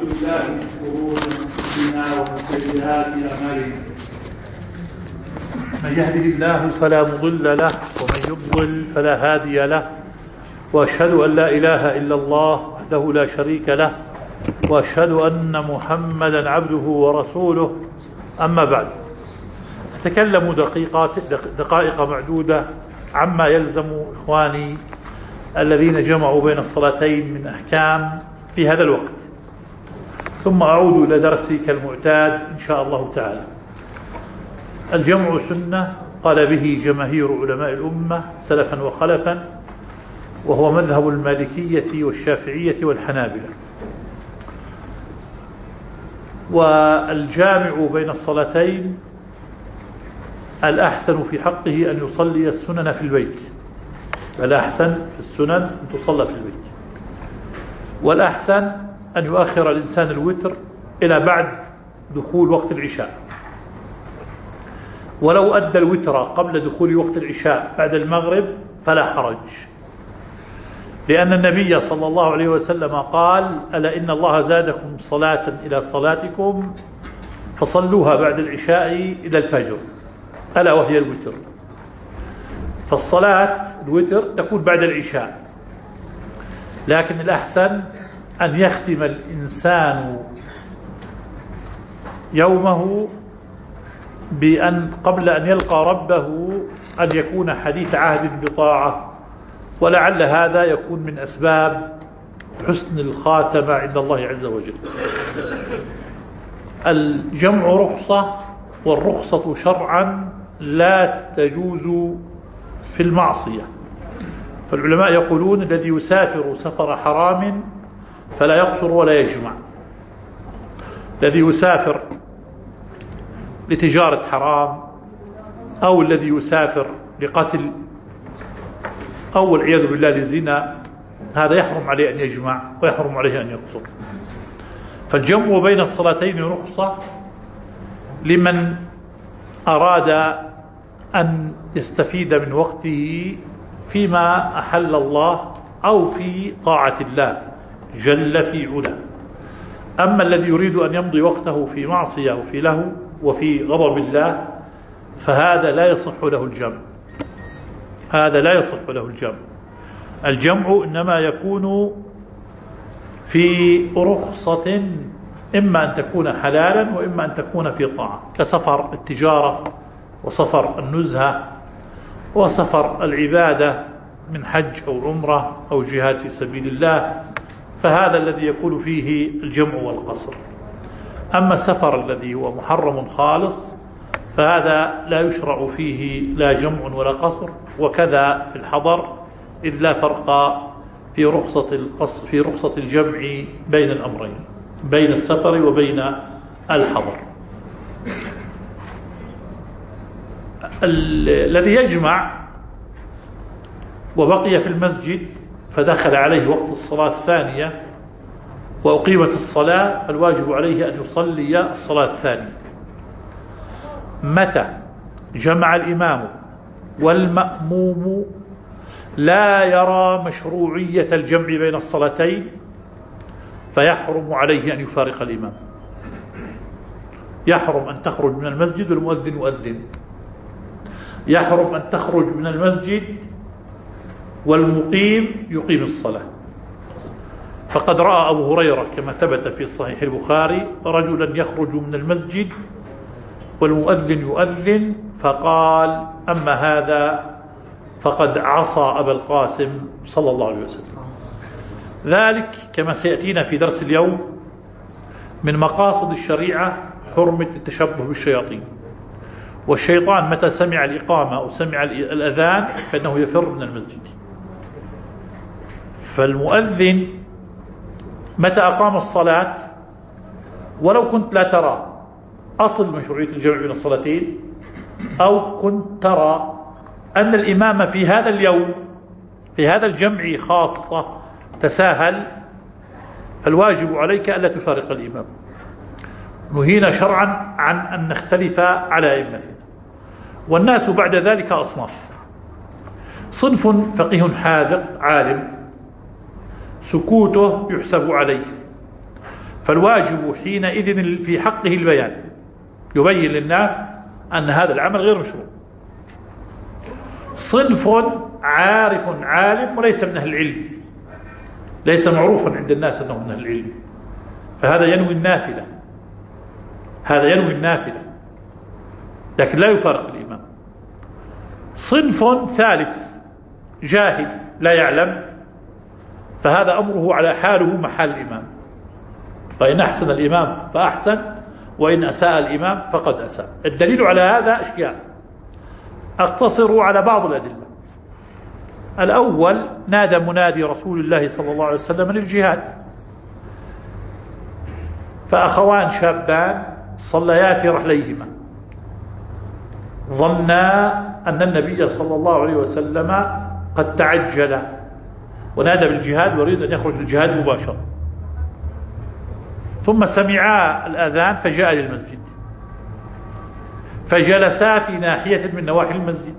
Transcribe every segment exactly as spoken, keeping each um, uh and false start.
بالله من شرور انفسنا ومن سيئات اعمالنا. من يهده الله فلا مضل له ومن يضلل فلا هادي له، واشهد ان لا اله الا الله وحده لا شريك له، واشهد ان محمدا عبده ورسوله. اما بعد، أتكلم دقيقات دقائق معدودة عما يلزم إخواني الذين جمعوا بين الصلاتين من أحكام في هذا الوقت، ثم أعود إلى درسي كالمعتاد إن شاء الله تعالى. الجمع سنة قال به جماهير علماء الأمة سلفا وخلفا، وهو مذهب المالكية والشافعية والحنابلة. والجامع بين الصلاتين الأحسن في حقه أن يصلي السنن في البيت، الأحسن في السنن أن تصلى في البيت، والأحسن أن يؤخر الإنسان الوتر إلى بعد دخول وقت العشاء. ولو أدى الوتر قبل دخول وقت العشاء بعد المغرب فلا حرج، لأن النبي صلى الله عليه وسلم قال: ألا إن الله زادكم صلاة إلى صلاتكم فصلوها بعد العشاء إلى الفجر، ألا وهي الوتر. فالصلاة الوتر تكون بعد العشاء، لكن الأحسن أن يختم الإنسان يومه بأن قبل أن يلقى ربه أن يكون حديث عهد بطاعة، ولعل هذا يكون من أسباب حسن الخاتمة عند الله عز وجل. الجمع رخصة، والرخصة شرعا لا تجوز في المعصية. فالعلماء يقولون: الذي يسافر سفر حرام فلا يقصر ولا يجمع. الذي يسافر لتجارة حرام، أو الذي يسافر لقتل، أو والعياذ بالله للزنا، هذا يحرم عليه أن يجمع ويحرم عليه أن يقصر. فالجمع بين الصلاتين رخصة لمن أراد أن يستفيد من وقته فيما أحل الله أو في طاعة الله جل في علا. أما الذي يريد أن يمضي وقته في معصية وفي له وفي غضب الله فهذا لا يصح له الجمع، هذا لا يصح له الجمع. الجمع إنما يكون في رخصة، إما أن تكون حلالا وإما أن تكون في طاعة، كسفر التجارة وسفر النزهة وسفر العبادة من حج أو عمرة أو جهاد في سبيل الله، فهذا الذي يكون فيه الجمع والقصر. أما السفر الذي هو محرم خالص فهذا لا يشرع فيه لا جمع ولا قصر، وكذا في الحضر، إذ لا فرق في رخصة القصر في رخصة الجمع بين الأمرين، بين السفر وبين الحضر. الذي يجمع وبقي في المسجد فدخل عليه وقت الصلاة الثانية وأقيمت الصلاة، فالواجب عليه أن يصلي الصلاة الثانية. متى جمع الإمام والمأموم لا يرى مشروعية الجمع بين الصلاتين فيحرم عليه أن يفارق الإمام. يحرم أن تخرج من المسجد والمؤذن يؤذن، يحرم أن تخرج من المسجد والمقيم يقيم الصلاة. فقد رأى أبو هريرة كما ثبت في صحيح البخاري رجلا يخرج من المسجد والمؤذن يؤذن، فقال: أما هذا فقد عصى أبا القاسم صلى الله عليه وسلم. ذلك كما سيأتينا في درس اليوم من مقاصد الشريعة حرمة التشبه بالشياطين. والشيطان متى سمع الإقامة أو سمع الأذان فإنه يفر من المسجد. فالمؤذن متى أقام الصلاة ولو كنت لا ترى أصل مشروعية الجمع بين الصلاتين، أو كنت ترى أن الإمام في هذا اليوم في هذا الجمع خاصة تساهل، فالواجب عليك ألا تفارق الإمام. نهينا شرعا عن أن نختلف على أئمتنا. والناس بعد ذلك أصناف: صنف فقيه حاذق عالم سكوته يحسب عليه، فالواجب حينئذ في حقه البيان، يبين للناس أن هذا العمل غير مشروع. صنف عارف عالم وليس من أهل العلم، ليس معروفا عند الناس أنه من أهل العلم، فهذا ينوي النافلة، هذا ينوي النافلة لكن لا يفارق الإمام. صنف ثالث جاهل لا يعلم، فهذا أمره على حاله محل الإمام، فإن أحسن الإمام فأحسن، وإن أساء الإمام فقد أساء. الدليل على هذا أشياء أقتصر على بعض الأدلة. الأول نادى منادي رسول الله صلى الله عليه وسلم للجهاد، فأخوان شابان صليا في رحليهما ظنا أن النبي صلى الله عليه وسلم قد تعجل ونادى بالجهاد ويريد أن يخرج للجهاد مباشرة، ثم سمعا الأذان فجاء للمسجد فجلسا في ناحية من نواحي المسجد.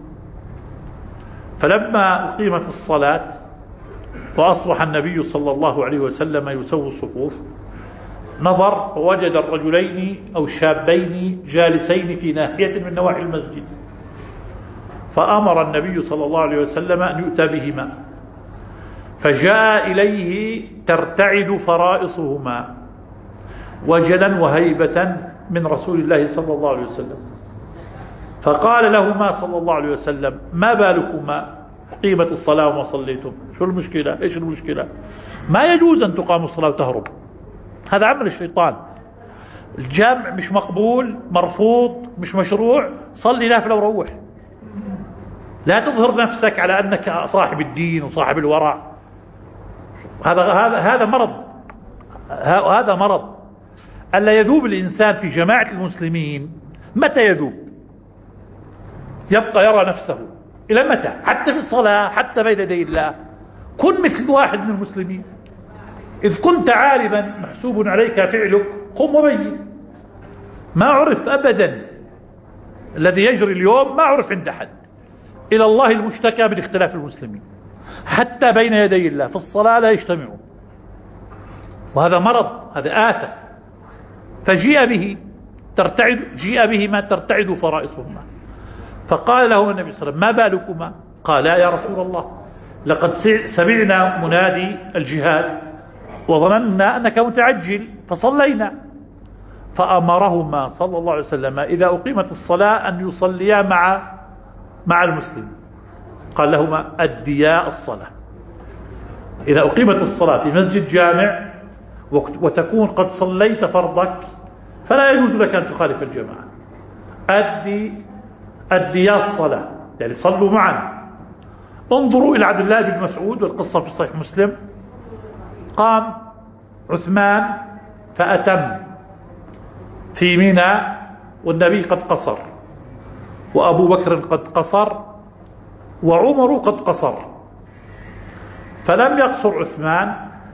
فلما أقيمت الصلاة وأصبح النبي صلى الله عليه وسلم يسوي الصفوف، نظر ووجد الرجلين أو الشابين جالسين في ناحية من نواحي المسجد، فأمر النبي صلى الله عليه وسلم أن يؤتى بهما، فجاء إليه ترتعد فرائصهما وجلا وهيبة من رسول الله صلى الله عليه وسلم، فقال لهما صلى الله عليه وسلم: ما بالكما قيمت الصلاة وما صليتم؟ شو المشكلة؟ إيش المشكلة؟ ما يجوز أن تقام الصلاة وتهرب، هذا عمل الشيطان. الجامع مش مقبول، مرفوض، مش مشروع، صلي نافلة وروح. لا تظهر نفسك على أنك صاحب الدين وصاحب الورع، هذا هذا هذا مرض، هذا مرض. ألا يذوب الإنسان في جماعة المسلمين. متى يذوب؟ يبقى يرى نفسه إلى متى؟ حتى في الصلاة، حتى بين يدي الله كن مثل واحد من المسلمين. إذ كنت عالما محسوب عليك فعلك قم وبين. ما عرف أبدا الذي يجري اليوم، ما عرف عند أحد، إلى الله المشتكى من اختلاف المسلمين، حتى بين يدي الله في الصلاة لا يجتمعون، وهذا مرض، هذا آفة. فجيء به ترتعد جيء به ما ترتعد فرائصهما، فقال له النبي صلى الله عليه وسلم: ما بالكما؟ قالا: يا رسول الله لقد سمعنا منادي الجهاد وظننا أنك متعجل فصلينا. فأمرهما صلى الله عليه وسلم إذا أقيمت الصلاة أن يصليا مع مع المسلم، قال لهما: أديا الصلاة. إذا أقيمت الصلاة في مسجد جامع وتكون قد صليت فرضك فلا يجوز لك أن تخالف الجماعة، أدي أديا الصلاة، يعني صلوا معا. انظروا إلى عبد الله بن مسعود، والقصة في صحيح مسلم. قام عثمان فأتم في منى والنبي قد قصر، وأبو بكر قد قصر، وعمر قد قصر، فلم يقصر عثمان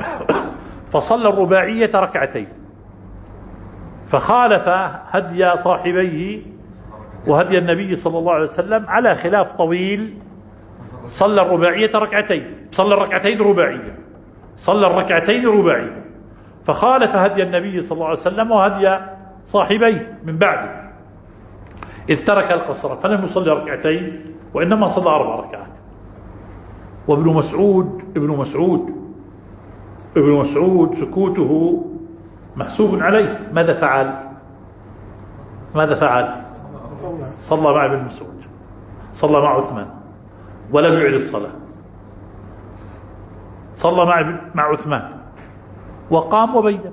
فصلى الرباعية ركعتين، فخالف هدي صاحبيه وهدي النبي صلى الله عليه وسلم على خلاف طويل. صلى الرباعية ركعتين، صلى الركعتين رباعية، صلى الركعتين رباعية، فخالف هدي النبي صلى الله عليه وسلم وهدي صاحبيه من بعده، إذ ترك القصر فلم يصلي ركعتين وإنما صلى أربع ركعات. وابن مسعود ابن مسعود ابن مسعود سكوته محسوب عليه. ماذا فعل؟ ماذا فعل؟ صلى مع ابن مسعود، صلى مع عثمان ولم يعد الصلاة، صلى مع مع عثمان وقام وبين،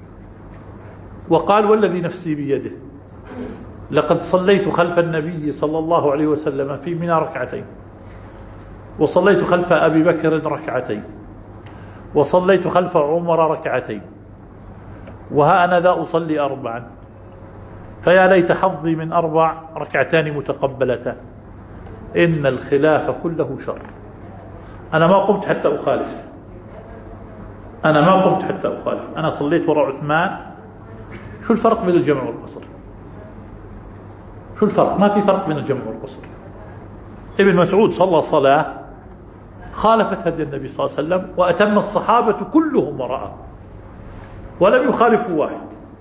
وقال: والذي نفسي بيده لقد صليت خلف النبي صلى الله عليه وسلم في منى ركعتين، وصليت خلف أبي بكر ركعتين، وصليت خلف عمر ركعتين، وها أنا ذا أصلي أربعا، فيا ليت حظي من أربع ركعتان متقبلتان، إن الخلاف كله شر. أنا ما قمت حتى أخالف، أنا ما قمت حتى أخالف، أنا صليت وراء عثمان. شو الفرق بين الجمع والقصر؟ شو الفرق؟ ما في فرق بين الجمع والقصر. ابن مسعود صلى صلاة خالفت هدي النبي صلى الله عليه وسلم وأتم الصحابة كلهم وراءه، ولم يخالفوا واحد.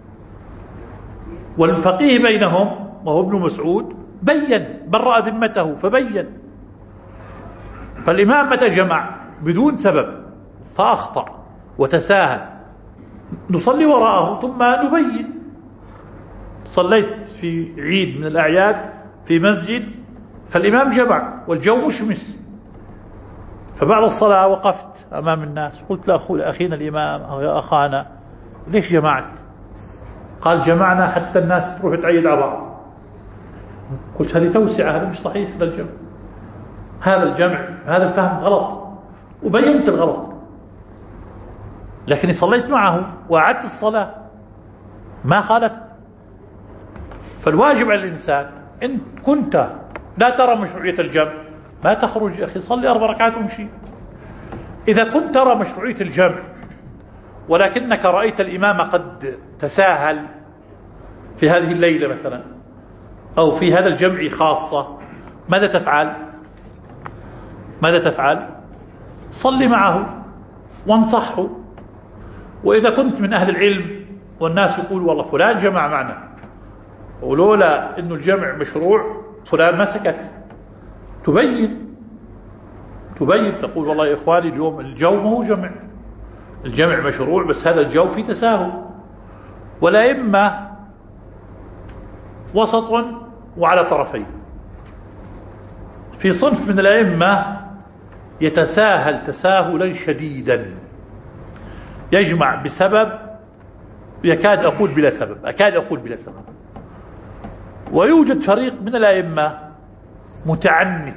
والفقيه بينهم وهو ابن مسعود بين، برأ ذمته فبين. فالإمام متى جمع بدون سبب فأخطأ وتساهل نصلي وراءه ثم نبين. صليت في عيد من الأعياد في مسجد فالإمام جمع والجو مشمس، فبعد الصلاة وقفت أمام الناس قلت لأخينا الإمام أو يا أخانا ليش جمعت؟ قال جمعنا حتى الناس تروح تعيد على بعض. قلت هذه توسعة، هذا مش صحيح. هذا الجمع هذا الجمع هذا الفهم غلط، وبينت الغلط، لكني صليت معه وأعدت الصلاة ما خالفت. فالواجب على الإنسان إن كنت لا ترى مشروعية الجمع ما تخرج يا أخي، صلي أربع ركعات ومشي. إذا كنت ترى مشروعية الجمع ولكنك رأيت الإمام قد تساهل في هذه الليلة مثلا أو في هذا الجمع خاصة، ماذا تفعل؟ ماذا تفعل؟ صلي معه وانصحه. وإذا كنت من أهل العلم والناس يقول والله فلان جمع معنا ولولا إنه الجمع مشروع فلان ما سكت، تبين تبين تقول والله يا إخواني اليوم الجو ما هو جمع، الجمع مشروع بس هذا الجو فيه تساهل. والأئمة وسط وعلى طرفين. في صنف من الأئمة يتساهل تساهلا شديدا، يجمع بسبب يكاد أقول بلا سبب، أكاد أقول بلا سبب. ويوجد فريق من الأئمة متعنت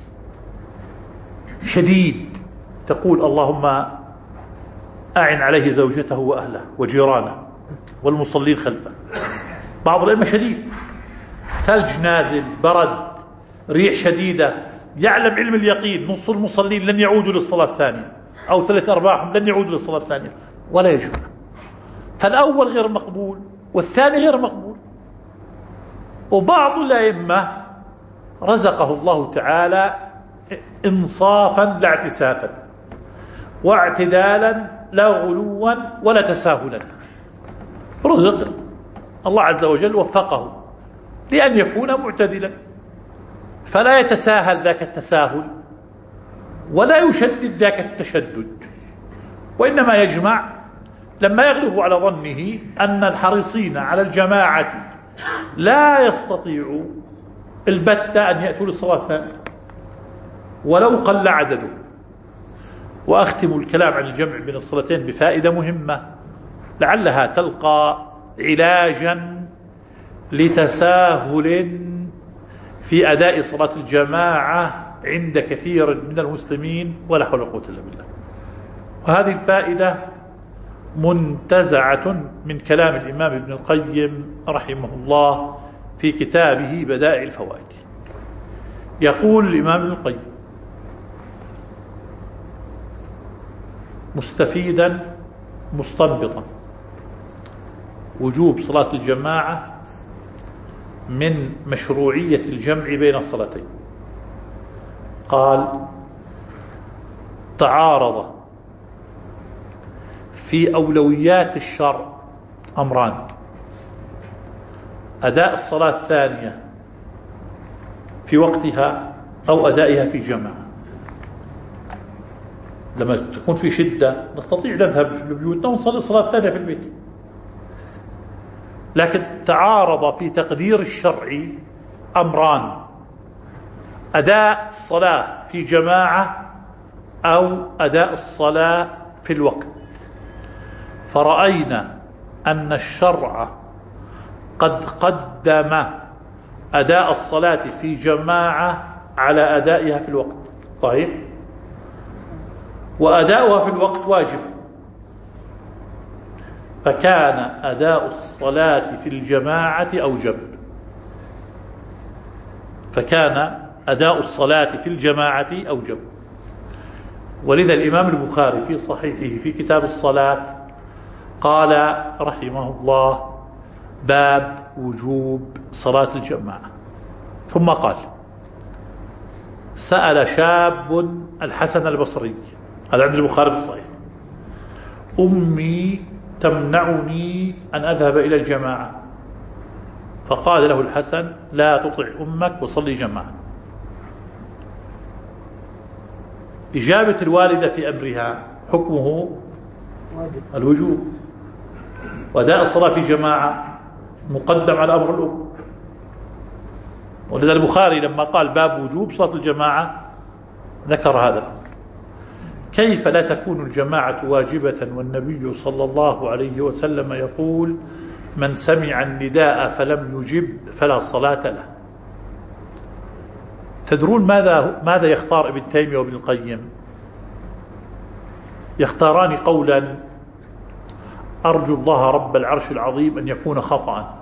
شديد، تقول اللهم أعن عليه زوجته وأهله وجيرانه والمصلين خلفه. بعض الأئمة شديد، ثلج نازل، برد، ريح شديدة، يعلم علم اليقين نص المصلين لن يعودوا للصلاة الثانية أو ثلاث أرباعهم لن يعودوا للصلاة الثانية ولا يجمع. فالأول غير مقبول والثاني غير مقبول. وبعض الأئمة رزقه الله تعالى إنصافا لا اعتسافا واعتدالا لا غلوا ولا تساهلا، رزق الله عز وجل وفقه لأن يكون معتدلا، فلا يتساهل ذاك التساهل ولا يشدد ذاك التشدد، وإنما يجمع لما يغلب على ظنه أن الحريصين على الجماعة لا يستطيعوا البتة أن يأتوا للصلاة الثانية ولو قل عدده. وأختم الكلام عن الجمع بين الصلاتين بفائدة مهمة لعلها تلقى علاجا لتساهل في أداء صلاة الجماعة عند كثير من المسلمين ولا حول ولا قوة إلا بالله. وهذه الفائدة منتزعة من كلام الإمام ابن القيم رحمه الله في كتابه بدائع الفوائد. يقول الإمام ابن القيم مستفيدا مستنبطا وجوب صلاة الجماعة من مشروعية الجمع بين الصلاتين. قال تعارض في أولويات الشرع أمران: أداء الصلاة الثانية في وقتها أو أدائها في جماعة. لما تكون في شدة نستطيع نذهب في بيوتنا ونصلي الصلاة الثانية في البيت، لكن تعارض في تقدير الشرع أمران: أداء الصلاة في جماعة أو أداء الصلاة في الوقت. فرأينا أن الشرع قد قدم أداء الصلاة في جماعة على أدائها في الوقت، صحيح؟ وأداؤها في الوقت واجب، فكان أداء الصلاة في الجماعة أوجب فكان أداء الصلاة في الجماعة أوجب. ولذا الإمام البخاري في صحيحه في كتاب الصلاة قال رحمه الله: باب وجوب صلاة الجماعة. ثم قال: سأل شاب الحسن البصري، هذا عند البخاري في الصحيح: أمي تمنعني أن أذهب إلى الجماعة؟ فقال له الحسن: لا تطع أمك وصلي جماعة. إجابة الوالدة في أمرها حكمه الوجوب، وأداء الصلاة في جماعة مقدم على أمر الأم. ولذا البخاري لما قال باب وجوب صلاة الجماعة ذكر هذا الأمر. كيف لا تكون الجماعة واجبة والنبي صلى الله عليه وسلم يقول: من سمع النداء فلم يجب فلا صلاة له؟ تدرون ماذا ماذا يختار ابن تيمية وابن القيم؟ يختاران قولا: أرجو الله رب العرش العظيم أن يكون خطأ.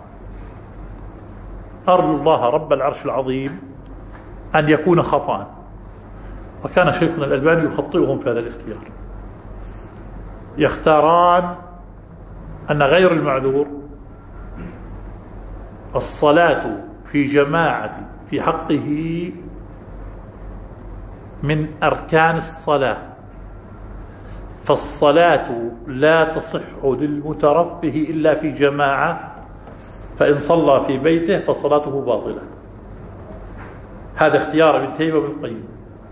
أرجو الله رب العرش العظيم أن يكون خطأ. وكان شيخنا الألباني يخطئهم في هذا الاختيار. يختاران أن غير المعذور الصلاة في جماعة في حقه من أركان الصلاة، فالصلاة لا تصح للمترفه إلا في جماعة، فإن صلى في بيته فصلاته باطلة. هذا اختيار ابن تيمية وابن القيم.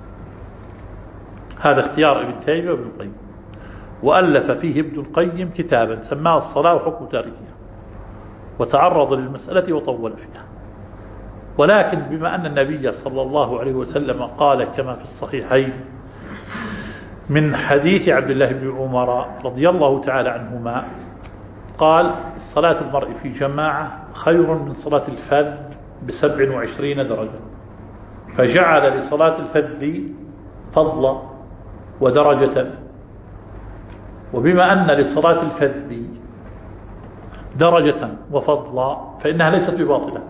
هذا اختيار ابن تيمية وابن القيم، وألف فيه ابن القيم كتابا سماه الصلاة وحكم تاركها، وتعرض للمسألة وطول فيها. ولكن بما أن النبي صلى الله عليه وسلم قال كما في الصحيحين من حديث عبد الله بن عمر رضي الله تعالى عنهما قال: صلاة المرء في جماعة خير من صلاة الفذ بسبع وعشرين درجة، فجعل لصلاة الفذ فضلا ودرجة. وبما أن لصلاة الفذ درجة وفضلا فإنها ليست بباطلة،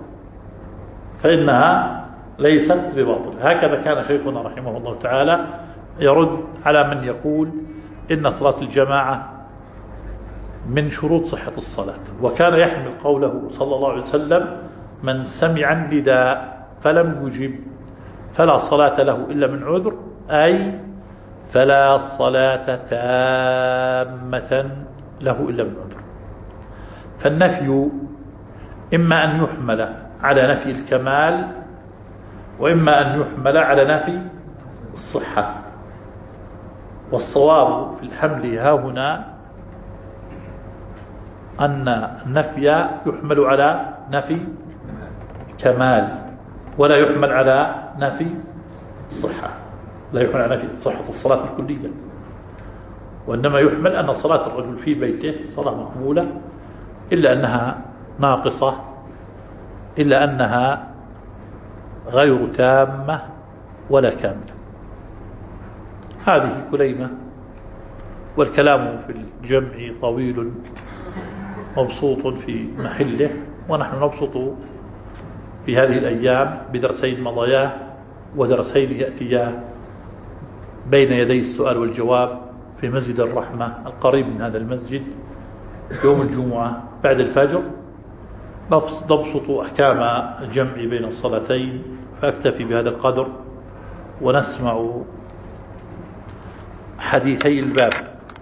فإنها ليست بباطلة. هكذا كان شيخنا رحمه الله تعالى يرد على من يقول إن صلاة الجماعة من شروط صحة الصلاة. وكان يحمل قوله صلى الله عليه وسلم: من سمع النداء فلم يجب فلا صلاة له إلا من عذر، أي فلا صلاة تامة له إلا من عذر. فالنفي إما أن يحمل على نفي الكمال، وإما أن يحمل على نفي الصحة. والصواب في الحمل ها هنا أن النفي يحمل على نفي كمال ولا يحمل على نفي صحة، لا يحمل على نفي صحة الصلاة الكلية، وإنما يحمل أن صلاة الرجل في بيته صلاة مقبولة، إلا أنها ناقصة، إلا أنها غير تامة ولا كاملة. هذه كلمة، والكلام في الجمع طويل مبسوط في محله، ونحن نبسط في هذه الأيام بدرسين مضياه ودرسين يأتيا بين يدي السؤال والجواب في مسجد الرحمة القريب من هذا المسجد يوم الجمعة بعد الفجر. نبسط أحكام الجمع بين الصلاتين، فأكتفي بهذا القدر ونسمع حديثي الباب.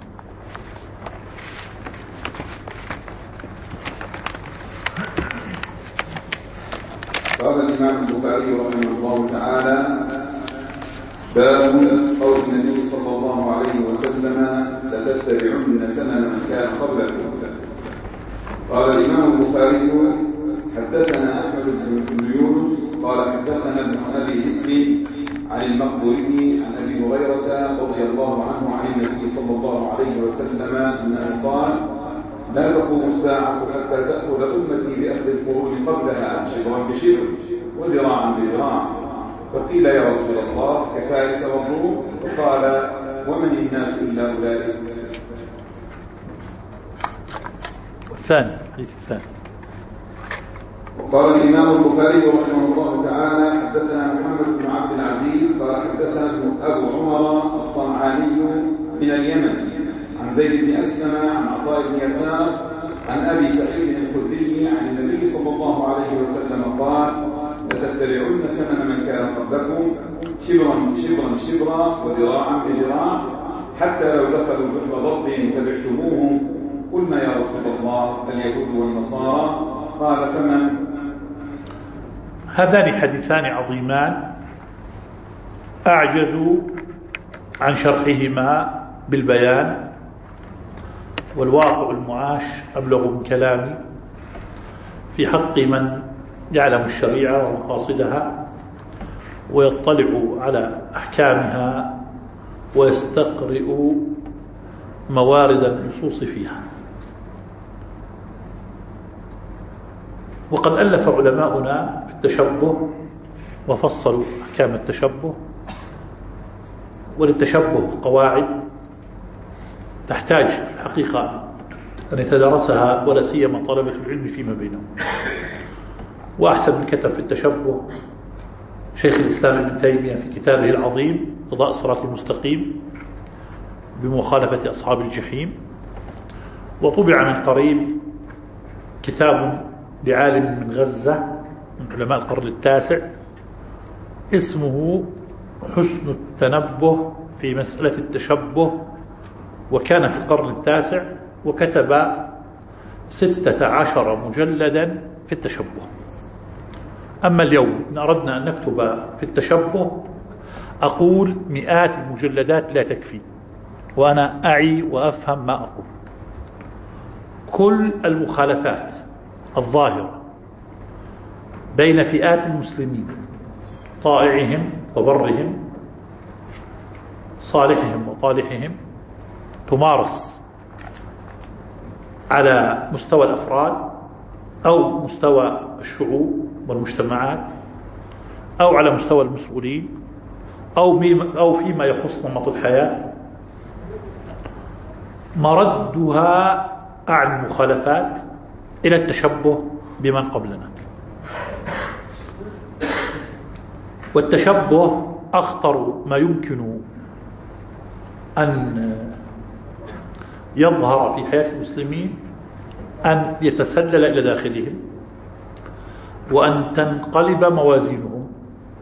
قال الإمام البخاري رحمه الله تعالى: باب قول النبي صلى الله عليه وسلم: لتتبعن سنن من كان قبلكم. قال الإمام البخاري: حدثنا أحمد بن يونس قال حدثنا ابن أبي ذئب عن المقبري عن أبي هريرة رضي الله عنه عن النبي صلى الله عليه وسلم أنه قال: لا تقوم الساعة حتى تأخذ أمتي بأخذ القرون قبلها شبرا بشبر وذراعا بذراع. فقيل: يا رسول الله كفارس والروم؟ فقال: ومن الناس إلا أولئك. والثاني الحديث الثاني. وقال الإمام البخاري رحمه الله تعالى: حدثنا محمد بن عبد العزيز قال حدثنا أبو عمر الصنعاني من اليمن عن زيد بن أسلم عن عطاء بن يسار عن أبي سعيد الخدري عن النبي صلى الله عليه وسلم قال: لتتبعن سنن من كان قبلكم شبرا شبرا شبرا وذراعا بذراع، حتى لو دخلوا جحر ضب تبعتموهم قلنا يا رسول الله اليهود والنصارى، قال فمن؟ هذان حديثان عظيمان أعجز عن شرحهما بالبيان، والواقع المعاش أبلغ من كلامي في حق من يعلم الشريعة ومقاصدها ويطلع على أحكامها ويستقرئ موارد النصوص فيها. وقد ألف علماؤنا في التشبه وفصلوا أحكام التشبه، وللتشبه قواعد تحتاج حقيقة أن يتدرسها ولا سيما طلبة العلم فيما بينهم. وأحسن من كتب في التشبه شيخ الإسلام ابن تيمية في كتابه العظيم قضاء الصراط المستقيم بمخالفة أصحاب الجحيم. وطبع من قريب كتاب لعالم من غزة من علماء القرن التاسع اسمه حسن التنبه في مسألة التشبه، وكان في القرن التاسع، وكتب ستة عشر مجلدا في التشبه. أما اليوم إن أردنا أن نكتب في التشبه أقول مئات المجلدات لا تكفي، وأنا أعي وأفهم ما أقول. كل المخالفات الظاهرة بين فئات المسلمين، طائعهم وبرهم، صالحهم وطالحهم، تمارس على مستوى الأفراد أو مستوى الشعوب والمجتمعات أو على مستوى المسؤولين أو أو فيما يخص نمط الحياة، مردها عن المخالفات إلى التشبه بمن قبلنا. والتشبه أخطر ما يمكن أن يظهر في حياة المسلمين أن يتسلل إلى داخلهم وأن تنقلب موازينهم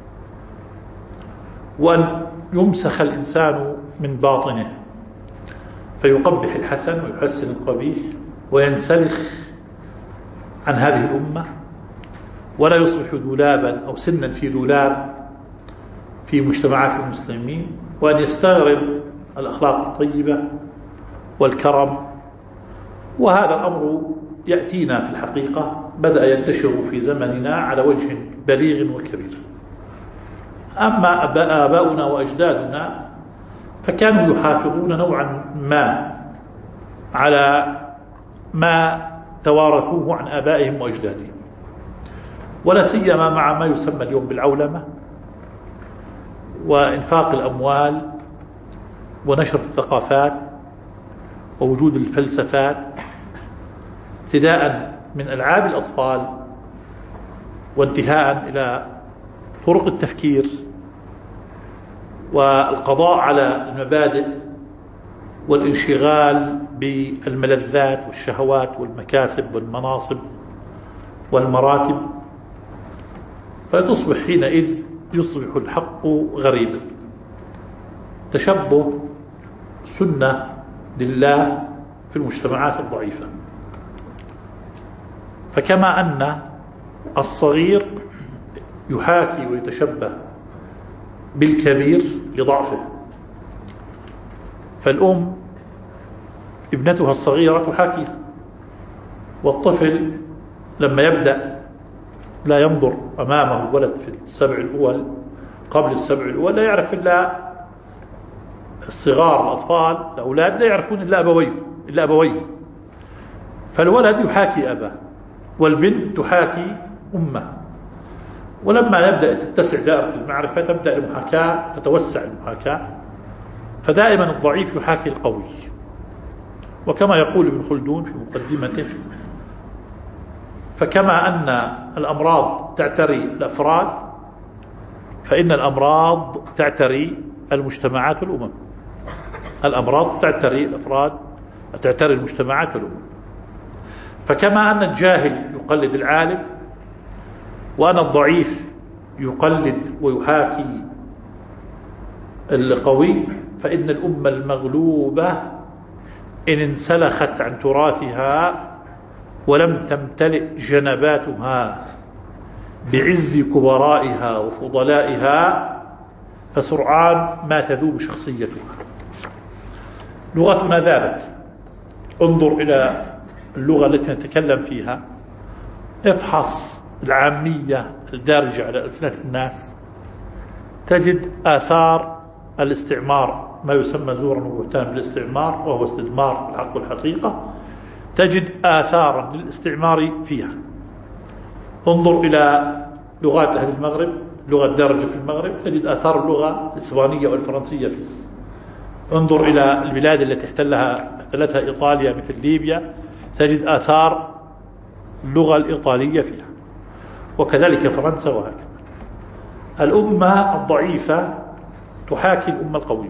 وأن يمسخ الإنسان من باطنه فيقبح الحسن ويحسن القبيح وينسلخ عن هذه الأمة ولا يصبح دولابا أو سنا في دولاب في مجتمعات المسلمين، وأن يستغرب الأخلاق الطيبة والكرم. وهذا الأمر يأتينا في الحقيقة بدأ ينتشر في زمننا على وجه بليغ وكبير. أما آباؤنا وأجدادنا فكانوا يحافظون نوعا ما على ما توارثوه عن آبائهم وأجدادهم، ولا سيما مع ما يسمى اليوم بالعولمة وإنفاق الأموال ونشر الثقافات ووجود الفلسفات، ابتداء من ألعاب الأطفال وانتهاء إلى طرق التفكير والقضاء على المبادئ والانشغال بالملذات والشهوات والمكاسب والمناصب والمراتب، فتصبح حينئذ يصبح الحق غريبا. تشبه سنة لله في المجتمعات الضعيفة. فكما أن الصغير يحاكي ويتشبه بالكبير لضعفه، فالأم ابنتها الصغيرة تحاكيها، والطفل لما يبدأ لا ينظر أمامه ولد في السبع الأول قبل السبع الأول لا يعرف إلا الصغار الأطفال الأولاد لا يعرفون إلا أبويه إلا أبويه فالولد يحاكي أباه والبنت تحاكي أمه. ولما يبدأ تتسع دائرة المعرفة تبدأ المحاكاة تتوسع المحاكاة، فدائما الضعيف يحاكي القوي. وكما يقول ابن خلدون في مقدمته، فكما أن الأمراض تعتري الأفراد فإن الأمراض تعتري المجتمعات والأمم. الأمراض تعتري الأفراد تعتري المجتمعات والأمم. فكما أن الجاهل يقلد العالم وأن الضعيف يقلد ويحاكي القوي، فإن الأمة المغلوبة إن انسلخت عن تراثها ولم تمتلئ جنباتها بعز كبرائها وفضلائها فسرعان ما تذوب شخصيتها. لغتنا ذابت. انظر إلى اللغة التي نتكلم فيها، افحص العامية الدارجة على ألسنة الناس، تجد آثار الاستعمار، ما يسمى زورا وبهتانا بالاستعمار وهو استدمار في الحق والحقيقة، تجد آثارا للاستعمار فيها. انظر إلى لغات أهل المغرب، لغة الدارجة في المغرب، تجد آثار اللغة الإسبانية والفرنسية فيها. انظر إلى البلاد التي احتلها احتلتها إيطاليا مثل ليبيا، تجد آثار اللغة الإيطالية فيها، وكذلك فرنسا. وهكذا الأمة الضعيفة تحاكي الأمة القوية،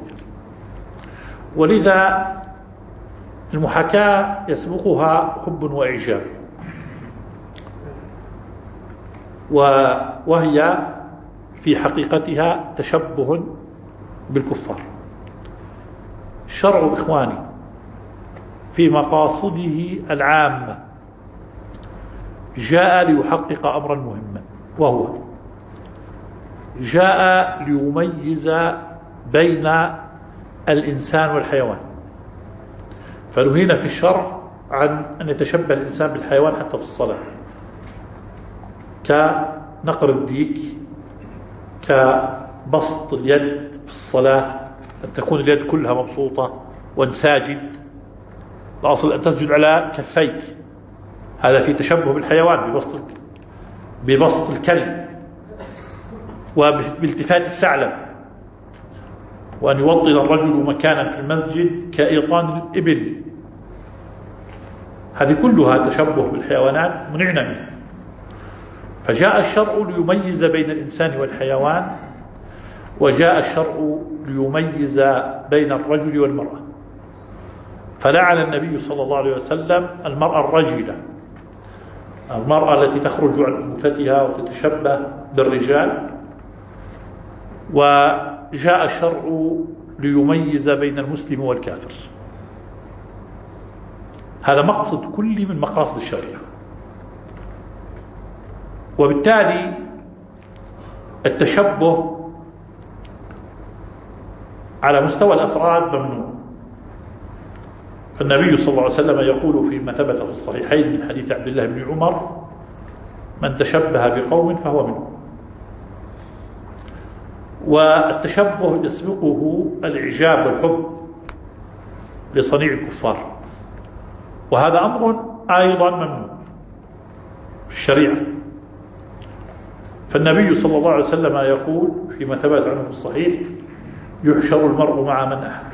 ولذا المحاكاة يسبقها حب وإعجاب، وهي في حقيقتها تشبه بالكفار. الشرع إخواني في مقاصده العامة جاء ليحقق أمرا مهما، وهو جاء ليميز بين الإنسان والحيوان. فنهينا في الشرع عن أن يتشبه الإنسان بالحيوان حتى في الصلاة، كنقر الديك، كبسط اليد في الصلاة، أن تكون اليد كلها مبسوطة، وأن ساجد الأصل أن تسجد على كفيك، هذا في تشبه بالحيوان ببسط ببسط الكلب وبالتفات الثعلب، وأن يوطن الرجل مكانا في المسجد كإيطان الإبل، هذه كلها تشبه بالحيوانات منعنا منها. فجاء الشرع ليميز بين الإنسان والحيوان، وجاء الشرع ليميز بين الرجل والمرأة. فلعن النبي صلى الله عليه وسلم المرأة الرجلة، المرأة التي تخرج عن أنوثتها وتتشبه بالرجال. وجاء الشرع ليميز بين المسلم والكافر. هذا مقصد كل من مقاصد الشريعة، وبالتالي التشبه على مستوى الأفراد ممنوع. فالنبي صلى الله عليه وسلم يقول فيما ثبت في الصحيحين من حديث عبد الله بن عمر: من تشبه بقوم فهو منهم. والتشبه يسبقه الإعجاب والحب لصنيع الكفار، وهذا أمر أيضا ممنوع في الشريعة. فالنبي صلى الله عليه وسلم يقول فيما ثبت عنه في الصحيح: يحشر المرء مع من أحب.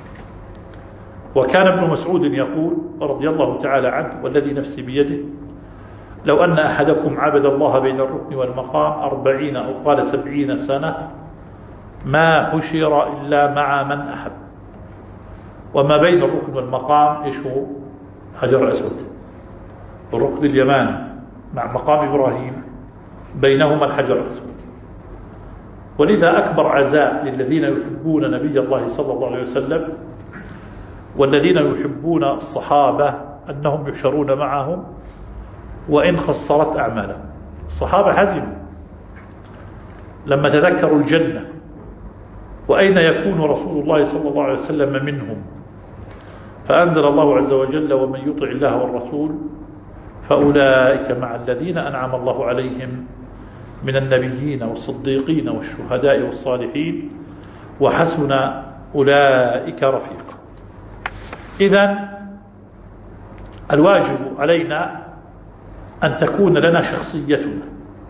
وكان ابن مسعود يقول رضي الله تعالى عنه: والذي نفسي بيده لو أن أحدكم عبد الله بين الركن والمقام أربعين أو قال سبعين سنة ما حشر إلا مع من أحب. وما بين الركن والمقام إيش هو؟ حجر أسود، الركن اليماني مع مقام إبراهيم بينهما الحجر الأسود. ولذا أكبر عزاء للذين يحبون نبي الله صلى الله عليه وسلم والذين يحبون الصحابة أنهم يحشرون معهم وإن خسرت أعمالهم. الصحابة حزنوا لما تذكروا الجنة، وأين يكون رسول الله صلى الله عليه وسلم منهم؟ فأنزل الله عز وجل: ومن يطع الله والرسول فأولئك مع الذين أنعم الله عليهم من النبيين والصديقين والشهداء والصالحين وحسن أولئك رفيقا. إذن الواجب علينا أن تكون لنا شخصيتنا،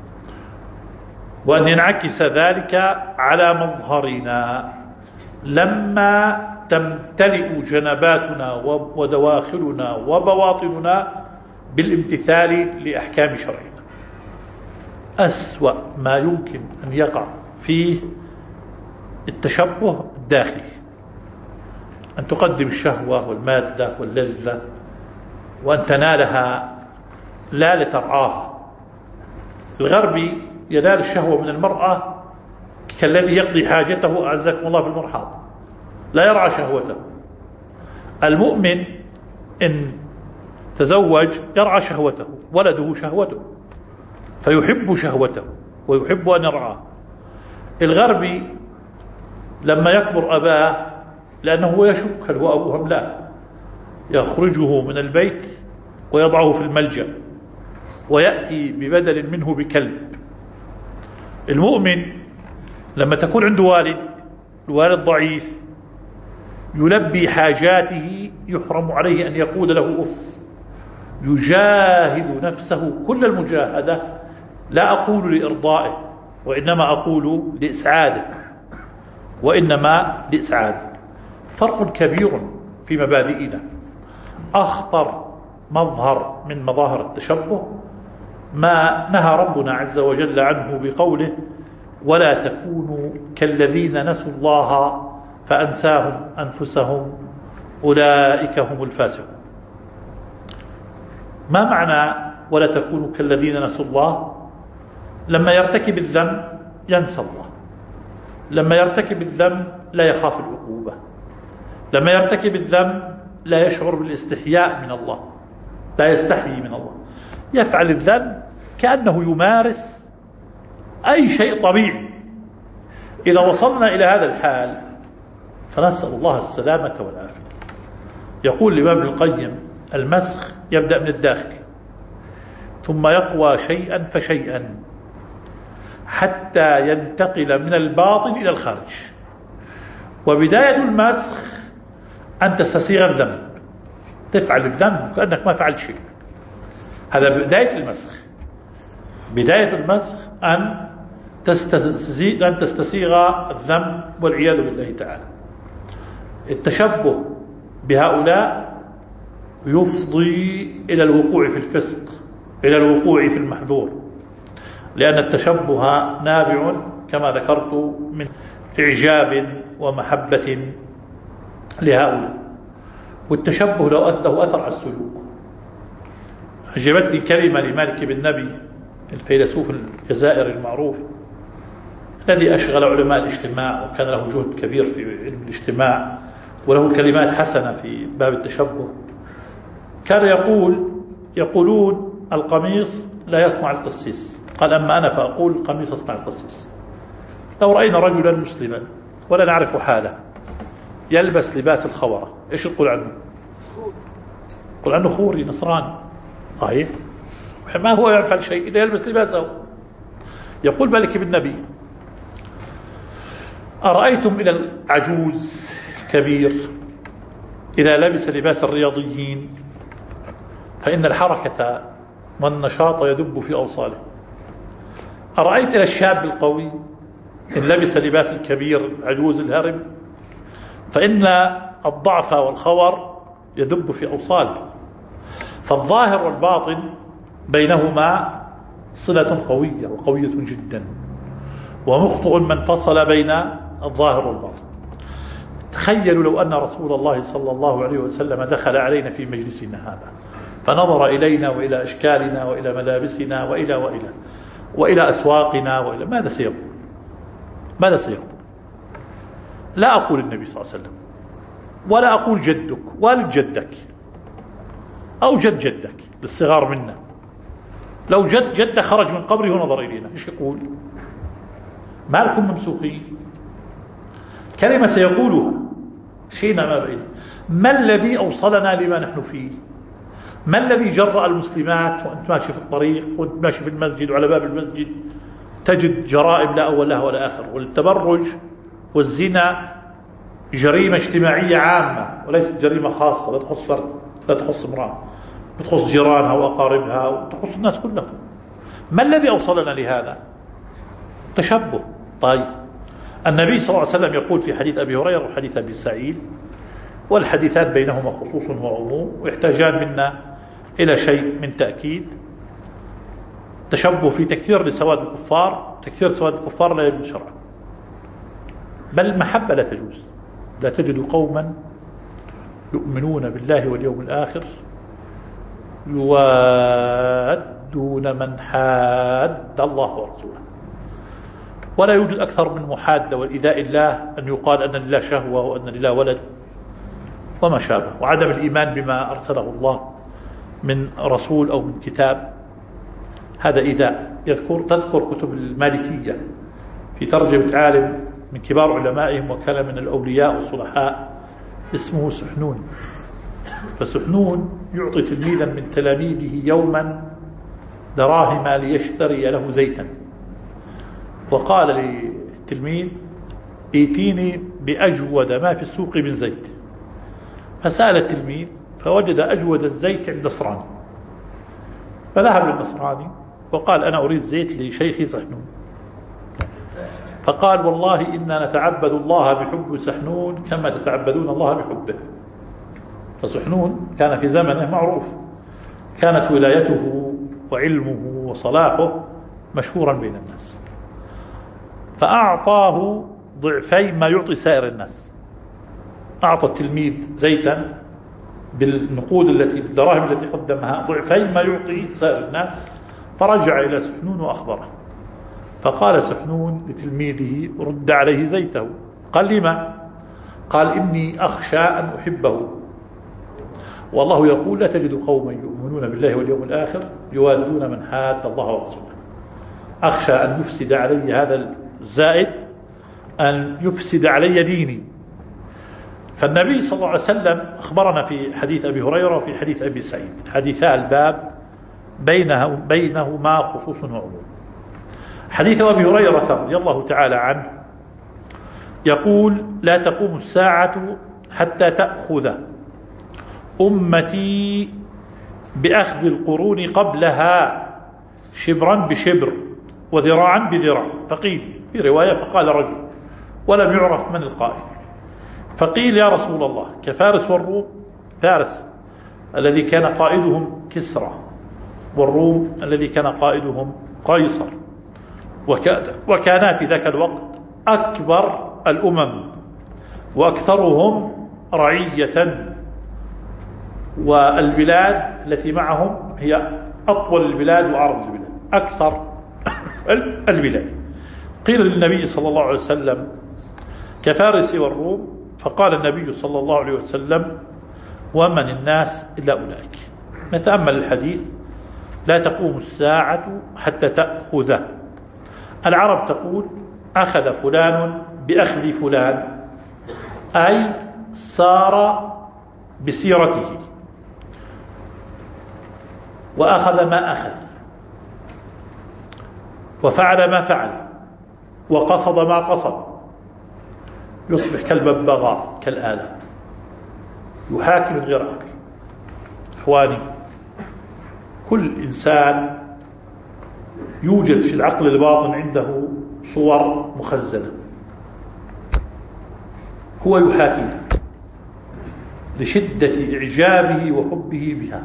وأن ينعكس ذلك على مظهرنا لما تمتلئ جنباتنا ودواخلنا وبواطننا بالامتثال لأحكام شرعنا. أسوأ ما يمكن أن يقع فيه التشبه الداخلي، أن تقدم الشهوة والمادة واللذة وأن تنالها لا لترعاها. الغربي ينال الشهوة من المرأة كالذي يقضي حاجته أعزكم الله في المرحاض، لا يرعى شهوته. المؤمن إن تزوج يرعى شهوته، ولده شهوته فيحب شهوته ويحب أن يرعاه. الغربي لما يكبر أباه لأنه يشك هل هو أبوه أم لا، يخرجه من البيت ويضعه في الملجأ ويأتي ببدل منه بكلب. المؤمن لما تكون عنده والد، الوالد ضعيف يلبي حاجاته يحرم عليه أن يقول له أف، يجاهد نفسه كل المجاهدة، لا أقول لإرضائه وإنما أقول لإسعاده، وإنما لإسعاده. فرق كبير في مبادئنا. أخطر مظهر من مظاهر التشبه ما نهى ربنا عز وجل عنه بقوله ولا تكونوا كالذين نسوا الله فأنساهم أنفسهم أولئك هم الفاسقون. ما معنى ولا تكونوا كالذين نسوا الله؟ لما يرتكب الذنب ينسى الله، لما يرتكب الذنب لا يخاف العقوبة، لما يرتكب الذنب لا يشعر بالاستحياء من الله، لا يستحيي من الله، يفعل الذنب كأنه يمارس أي شيء طبيعي. إذا وصلنا إلى هذا الحال فنسأل الله السلامة والعافية. يقول الإمام ابن القيم المسخ يبدأ من الداخل ثم يقوى شيئا فشيئا حتى ينتقل من الباطن إلى الخارج. وبداية المسخ أن تستسيغ الذنب، تفعل الذنب كأنك ما فعلت شيء، هذا بداية المسخ. بداية المسخ أن تستسيغ, أن تستسيغ الذنب والعياذ بالله تعالى. التشبه بهؤلاء يفضي إلى الوقوع في الفسق، إلى الوقوع في المحذور، لأن التشبه نابع كما ذكرت من إعجاب ومحبة لهؤلاء. والتشبه لو له أثر على السلوك. عجبتني كلمة لمالك بن نبي الفيلسوف الجزائري المعروف الذي أشغل علماء الاجتماع وكان له جهد كبير في علم الاجتماع وله كلمات حسنة في باب التشبه. كان يقول يقولون القميص لا يصنع القسيس، قال أما أنا فأقول القميص يصنع القسيس. لو رأينا رجلا مسلما ولا نعرف حاله يلبس لباس الخورة إيش نقول عنه؟ نقول عنه خوري نصراني. صحيح، ما هو يفعل شيء إذا يلبس لباسه. يقول مالك بن نبي أرأيتم إلى العجوز الكبير إذا لبس لباس الرياضيين فإن الحركة والنشاط يدب في أوصاله. أرأيت إلى الشاب القوي إن لبس لباس الكبير العجوز الهرم فإن الضعف والخور يدب في أوصاله. فالظاهر والباطن بينهما صلة قوية وقوية جدا، ومخطئ من فصل بين الظاهر والباطن. تخيلوا لو أن رسول الله صلى الله عليه وسلم دخل علينا في مجلسنا هذا فنظر إلينا وإلى أشكالنا وإلى ملابسنا وإلى وإلى وإلى أسواقنا وإلى ماذا سيقول؟ ماذا سيقول؟ لا أقول النبي صلى الله عليه وسلم ولا أقول جدك والد جدك أو جد جدك للصغار منا. لو جد جد خرج من قبره ونظر إلينا إيش يقول؟ ما لكم ممسوخين؟ كلمة سيقولها شينا ما بين. ما الذي أوصلنا لما نحن فيه؟ ما الذي جرأ المسلمات وأنت ماشي في الطريق وأنت ماشي في المسجد وعلى باب المسجد تجد جرائم لا أول لها ولا آخر؟ والتبرج والزنا جريمة اجتماعية عامة وليست جريمة خاصة لا تخص فرد لا تخص امرأة، تخص جيرانها وأقاربها وتخص الناس كلهم. ما الذي أوصلنا لهذا؟ تشبه. طيب النبي صلى الله عليه وسلم يقول في حديث أبي هريرة وحديث أبي سعيد والحديثان بينهما خصوص وعموم ويحتاجان منا إلى شيء من تأكيد. تشبه في تكثير لسواد الكفار، تكثير سواد الكفار لا يجوز شرعا، بل المحبة لا تجوز. لا تجد قوما يؤمنون بالله واليوم الآخر يوادون من حاد الله ورسوله. ولا يوجد أكثر من محادة والإيذاء الله أن يقال أن لله شهوة وأن لله ولد. وما شابه، وعدم الإيمان بما أرسله الله من رسول أو من كتاب. هذا إذا يذكر تذكر كتب المالكية في ترجمة عالم من كبار علمائهم وكان من الأولياء والصلحاء اسمه سحنون. فسحنون يعطي تلميذا من تلاميذه يوما دراهم ليشتري له زيتا، وقال للتلميذ ائتيني بأجود ما في السوق من زيت. فسأل التلميذ فوجد أجود الزيت عند نصراني، فذهب للنصراني وقال أنا أريد زيت لشيخي سحنون. فقال والله إنا نتعبد الله بحب سحنون كما تتعبدون الله بحبه. فسحنون كان في زمنه معروف، كانت ولايته وعلمه وصلاحه مشهورا بين الناس، فأعطاه ضعفي ما يعطي سائر الناس. أعطى التلميذ زيتا بالنقود التي بالدراهم التي قدمها ضعفي ما يعطي سائر الناس. فرجع إلى سحنون وأخبره، فقال سحنون لتلميذه رد عليه زيته. قال لما؟ قال إني أخشى أن أحبه، والله يقول لا تجد قوما يؤمنون بالله واليوم الآخر يوادون من حاد الله ورسوله. أخشى أن يفسد علي هذا الزائد، أن يفسد علي ديني. فالنبي صلى الله عليه وسلم أخبرنا في حديث أبي هريرة وفي حديث أبي سعيد، حديثا الباب بينه بينهما خصوص وعموم. حديث أبي هريرة رضي الله تعالى عنه يقول لا تقوم الساعة حتى تأخذ أمتي بأخذ القرون قبلها شبرا بشبر وذراعا بذراع. فقيل في رواية فقال رجل ولم يعرف من القائل، فقيل يا رسول الله كفارس والروم؟ فارس الذي كان قائدهم كسرى، والروم الذي كان قائدهم قيصر، وكانا في ذاك الوقت أكبر الأمم وأكثرهم رعية، والبلاد التي معهم هي أطول البلاد وأعرض البلاد، أكثر البلاد. قيل للنبي صلى الله عليه وسلم كفارس والروم؟ فقال النبي صلى الله عليه وسلم ومن الناس إلا أولئك. نتأمل الحديث لا تقوم الساعة حتى تأخذ. العرب تقول أخذ فلان بأخذ فلان، أي سار بسيرته وأخذ ما أخذ وفعل ما فعل وقصد ما قصد، يصبح كالببغاء كالآلة يحاكم غير عقل. إخواني، كل إنسان يوجد في العقل الباطن عنده صور مخزنة هو يحاكيها لشدة إعجابه وحبه بها.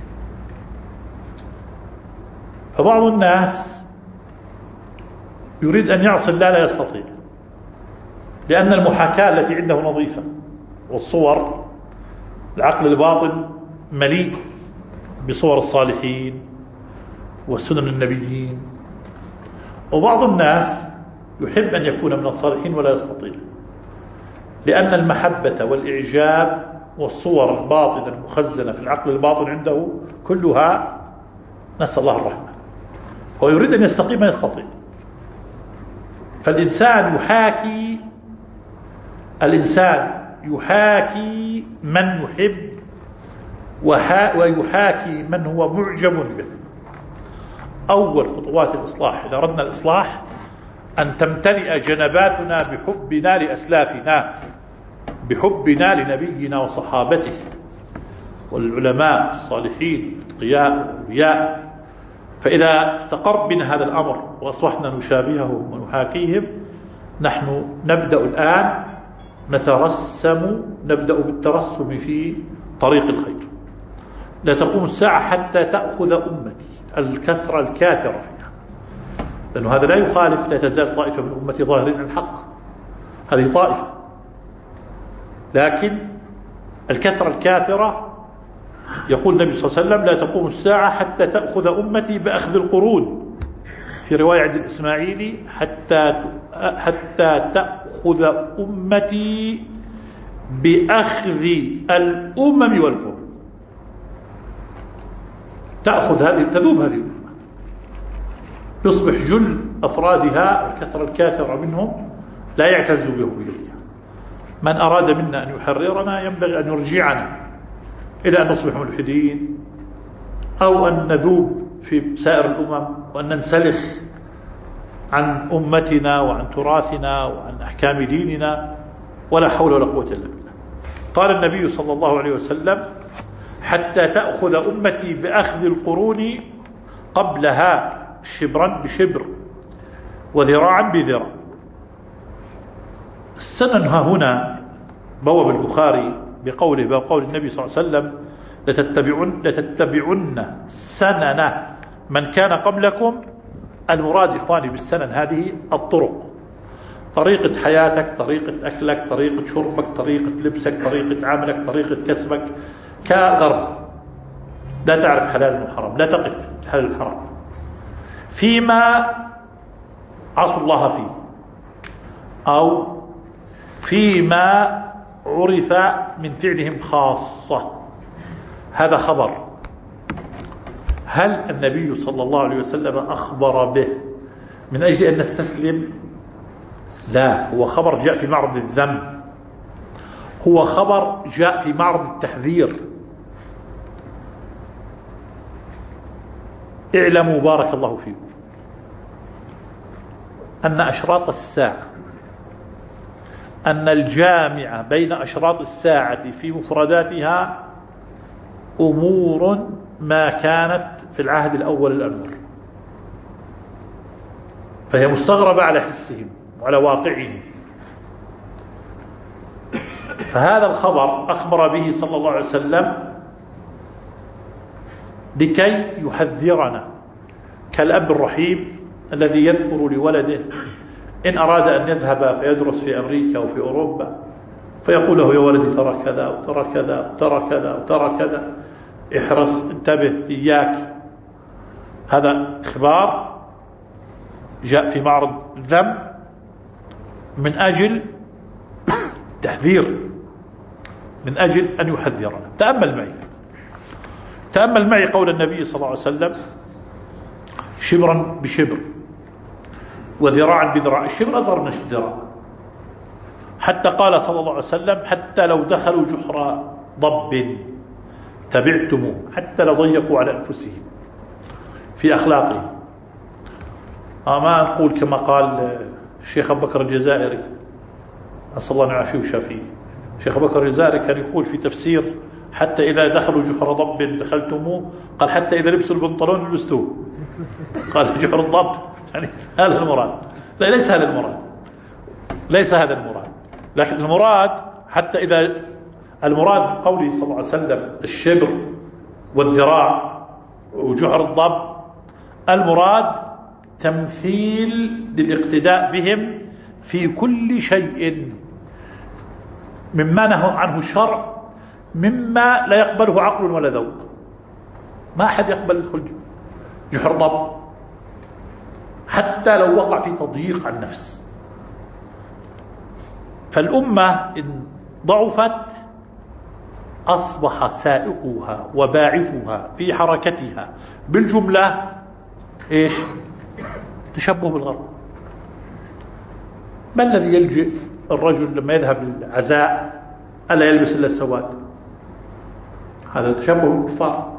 فبعض الناس يريد أن يعصي الله لا يستطيع، لأن المحاكاة التي عنده نظيفة، والصور العقل الباطن مليء بصور الصالحين وسنن النبيين. وبعض الناس يحب أن يكون من الصالحين ولا يستطيع، لأن المحبة والإعجاب والصور الباطنة المخزنة في العقل الباطن عنده كلها نسأل الله الرحمة، هو يريد أن يستقيم ما يستطيع. فالإنسان يحاكي الإنسان يحاكي من يحب ويحاكي من هو معجب به. أول خطوات الإصلاح إذا أردنا الإصلاح أن تمتلئ جنباتنا بحبنا لأسلافنا، بحبنا لنبينا وصحابته والعلماء الصالحين الأتقياء والأولياء. فإذا استقر بنا هذا الأمر وأصبحنا نشابههم ونحاكيهم، نحن نبدأ الآن نترسم نبدأ بالترسم في طريق الخير. لا تقوم الساعة حتى تأخذ أمتي الكثرة الكاثرة فيها، لأنه هذا لا يخالف لا تزال طائفة من أمتي ظاهرين عن الحق، هذه طائفة، لكن الكثرة الكاثرة يقول النبي صلى الله عليه وسلم لا تقوم الساعة حتى تأخذ أمتي بأخذ القرون، في رواية عند الإسماعيلي حتى حتى تأخذ أمتي بأخذ الأمم والقرون. تأخذ هذه، تذوب هذه الأمة، يصبح جل أفرادها الكثرة الكاثرة منهم لا يعتز بهويتها. من أراد منا أن يحررنا ينبغي أن يرجعنا إلى أن نصبح ملحدين، أو أن نذوب في سائر الأمم وأن ننسلخ عن أمتنا وعن تراثنا وعن أحكام ديننا، ولا حول ولا قوة إلا بالله. قال النبي صلى الله عليه وسلم: حتى تأخذ أمتي بأخذ القرون قبلها شبرا بشبر وذراعا بذراع. السنن ها هنا بواب البخاري بقوله بقول النبي صلى الله عليه وسلم: لتتبعن, لتتبعن سنن من كان قبلكم. المراد إخواني بالسنن هذه الطرق، طريقة حياتك، طريقة أكلك، طريقة شربك، طريقة لبسك، طريقة عملك، طريقة كسبك كغرب. لا تعرف حلال وحرام، لا تقف حلال الحرام فيما عصوا الله فيه، أو فيما عرف من فعلهم خاصة. هذا خبر. هل النبي صلى الله عليه وسلم أخبر به من أجل أن نستسلم؟ لا، هو خبر جاء في معرض الذم، هو خبر جاء في معرض التحذير. اعلموا بارك الله فيكم أن أشراط الساعة، أن الجامع بين أشراط الساعة في مفرداتها أمور ما كانت في العهد الأول الأنور، فهي مستغربة على حسهم وعلى واقعهم. فهذا الخبر أخبر به صلى الله عليه وسلم لكي يحذرنا، كالأب الرحيم الذي يذكر لولده إن أراد أن يذهب فيدرس في أمريكا وفي أوروبا فيقول له: يا ولدي ترى كذا وترى كذا وترى كذا وترى كذا، احرص، انتبه، إياك. هذا إخبار جاء في معرض الذم من أجل تحذير، من أجل أن يحذرنا. تأمل معي تأمل معي قول النبي صلى الله عليه وسلم: شبرا بشبر وذراعا بذراع. الشبر أصغر من الذراع، حتى قال صلى الله عليه وسلم: حتى لو دخلوا جحر ضب تبعتموه، حتى لو ضيقوا على أنفسهم في أخلاقهم. ما نقول كما قال الشيخ أبو بكر الجزائري، أسأل الله نعافيه وشافيه. الشيخ أبو بكر الجزائري كان يقول في تفسير: حتى إذا دخلوا جحر ضب دخلتموه، قال حتى إذا لبسوا البنطلون لبستوه. قال جحر الضب، يعني هذا المراد. لا، ليس هذا المراد، ليس هذا المراد، لكن المراد حتى إذا، المراد قوله صلى الله عليه وسلم الشبر والذراع وجحر الضب، المراد تمثيل للاقتداء بهم في كل شيء مما نهى عنه الشرع، مما لا يقبله عقل ولا ذوق. ما أحد يقبل الخلج جحر ضب حتى لو وقع في تضييق عن نفس. فالأمة إن ضعفت أصبح سائقها وباعثها في حركتها بالجملة إيش؟ تشبه بالغرب. ما الذي يلجئ الرجل لما يذهب للعزاء ألا يلبس إلا السواد؟ هذا تشبه بالكفار.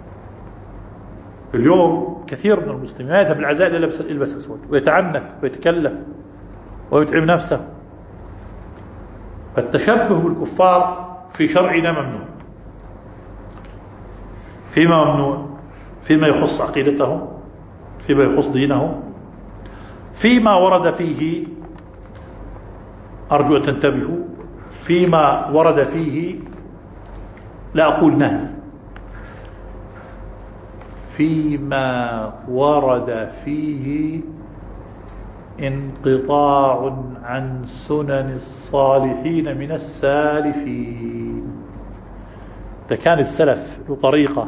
اليوم كثير من المسلمين يذهب للعزاء إلا يلبس أسود ويتعنت ويتكلف ويتعب نفسه. فالتشبه بالكفار في شرعنا ممنوع. فيما ممنوع؟ فيما يخص عقيدتهم، فيما يخص دينهم، فيما ورد فيه، أرجو أن تنتبهوا، فيما ورد فيه، لا أقول نهي، فيما ورد فيه انقطاع عن سنن الصالحين من السالفين. إذا كان السلف له طريقة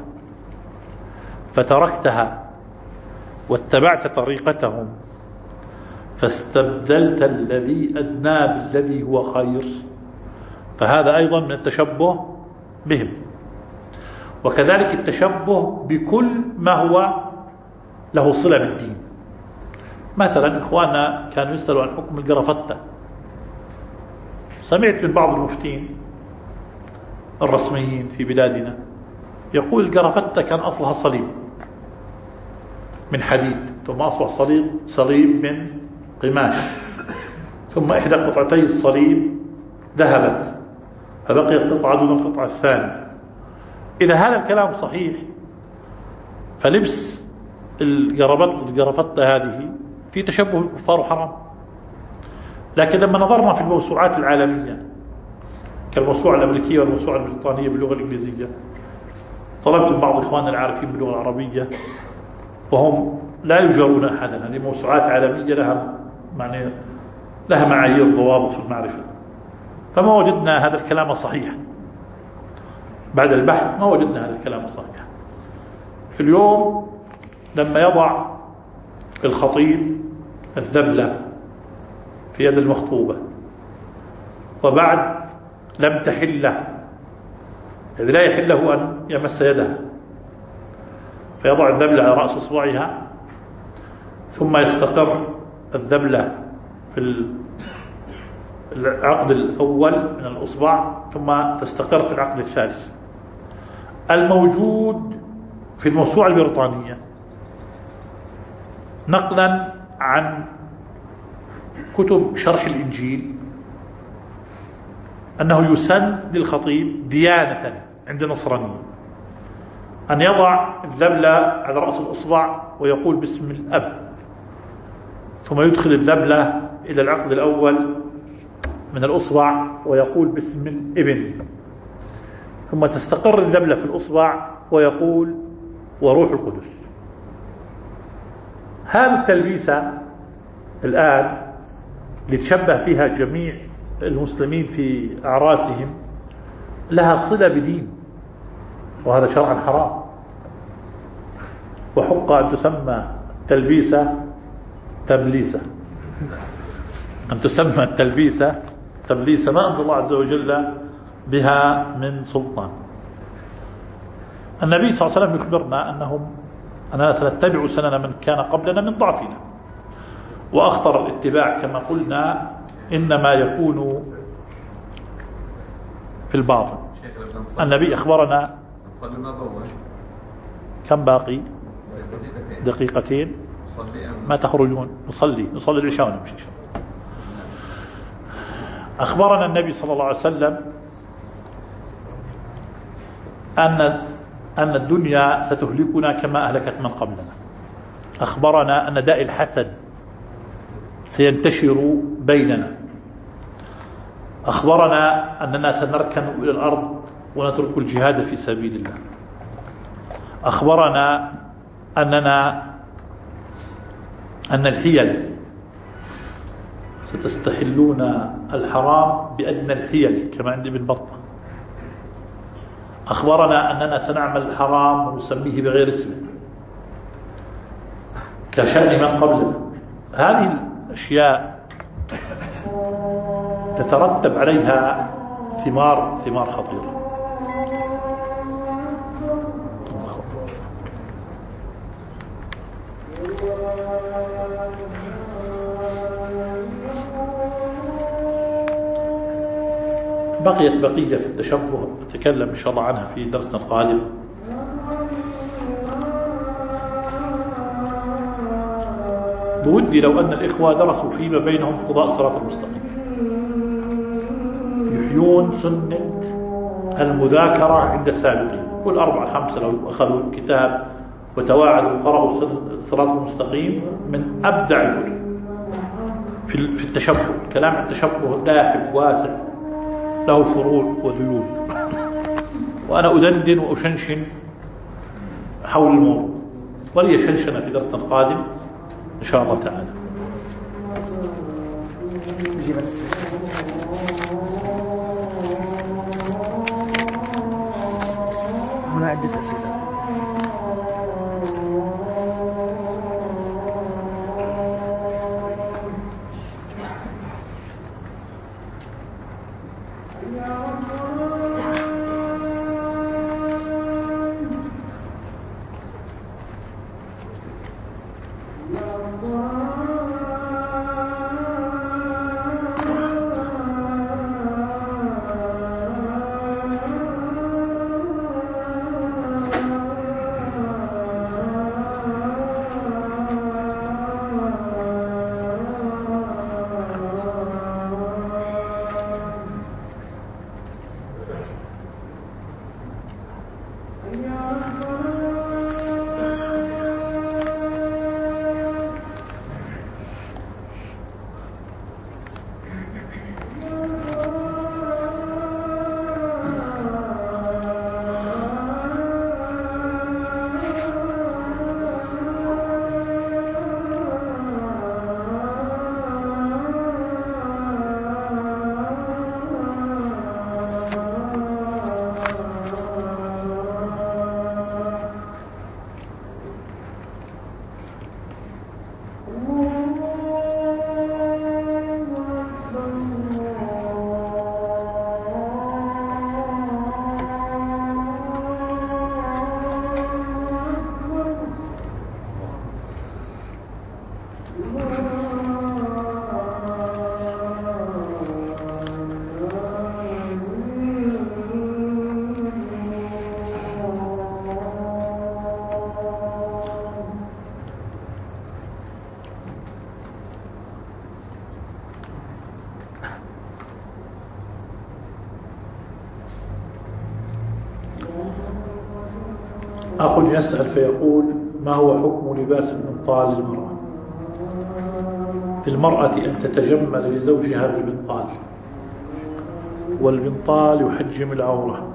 فتركتها واتبعت طريقتهم فاستبدلت الذي أدنى بالذي هو خير، فهذا أيضا من التشبه بهم. وكذلك التشبه بكل ما هو له صلة بالدين. مثلا إخواننا كانوا يسألوا عن حكم القرفتة. سمعت من بعض المفتين الرسميين في بلادنا يقول القرفتة كان أصلها صليب من حديد، ثم أصبح صليب صليب من قماش، ثم إحدى قطعتي الصليب ذهبت فبقيت قطعة دون القطعة الثانية. إذا هذا الكلام صحيح فلبس القرفتة هذه في تشبه الكفار وحرام. لكن لما نظرنا في الموسوعات العالمية كالموسوعة الأمريكية والموسوعة البريطانية باللغة الإنجليزية، طلبت من بعض إخواننا العارفين باللغة العربية وهم لا يجارون أحدا، هذه موسوعات عالمية لها معنى لها معايير ضوابط في المعرفة، فما وجدنا هذا الكلام صحيح. بعد البحث ما وجدنا هذا الكلام صحيح. في اليوم لما يضع الخطيب الذبلة في يد المخطوبة وبعد لم تحله، إذ لا يحله أن يمس يدها، فيضع الذبلة على رأس إصبعها ثم يستقر الذبلة في العقد الأول من الأصبع ثم تستقر في العقد الثالث. الموجود في الموسوعة البريطانية نقلا عن كتب شرح الإنجيل أنه يسن للخطيب ديانة عند النصرانية أن يضع الذبلة على رأس الأصبع ويقول باسم الأب، ثم يدخل الذبلة إلى العقد الأول من الأصبع ويقول باسم الابن، ثم تستقر الذبلة في الأصبع ويقول وروح القدس. هذه التلبيسة الآن لتشبه فيها جميع المسلمين في أعراسهم لها صلة بدين، وهذا شرعا حرام، وحق أن تسمى تلبيسة تبليسة، أن تسمى التلبيسة تبليسة ما أنزل الله عز وجل بها من سلطان. النبي صلى الله عليه وسلم يخبرنا أنهم أننا سنتبع سنن من كان قبلنا من ضعفنا، وأخطر الاتباع كما قلنا إنما يكون في الباطن. النبي أخبرنا كم باقي؟ دقيقتين ما تخرجون نصلي نصلي العشاء ونمشي. أخبرنا النبي صلى الله عليه وسلم أن أن الدنيا ستهلكنا كما أهلكت من قبلنا. أخبرنا أن داء الحسد سينتشر بيننا. أخبرنا أننا سنركن إلى الأرض ونترك الجهاد في سبيل الله. أخبرنا أننا أن الحيل ستستحلون الحرام بأدنى الحيل كما عند ابن بطة. أخبرنا أننا سنعمل الحرام ونسميه بغير اسمه كشأن من قبلنا. هذه الأشياء تترتب عليها ثمار ثمار خطيرة. بقيت بقية في التشبه نتكلم إن شاء الله عنها في درسنا القادم. بودي لو أن الإخوة درسوا فيما بينهم قضاء الصراط المستقيم، يحيون سنة المذاكرة عند السابقين. كل أربعة خمسة لو أخذوا الكتاب وتواعدوا وقرأوا الصراط المستقيم من أبدع الكتب في التشبه. كلام التشبه داحب واسع له فروع وذيول، وأنا أدندن وأشنشن حول الموضوع، ولي شنشنة في درس القادم إن شاء الله تعالى. هنا عدة أسئلة. Yeah. أخ يسأل فيقول: ما هو حكم لباس البنطال للمرأة؟ للمرأة أن تتجمل لزوجها بالبنطال، والبنطال يحجم العورة،